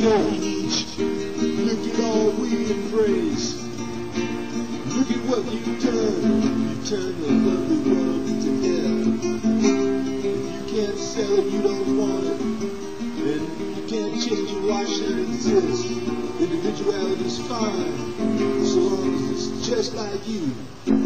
don't each. Look at all we embrace. Look at what you've done. You turned the lovely world to hell. If you can't sell it, you don't want it. Then you can't change it, why should it exist? Individuality's fine, so long as it's just like you.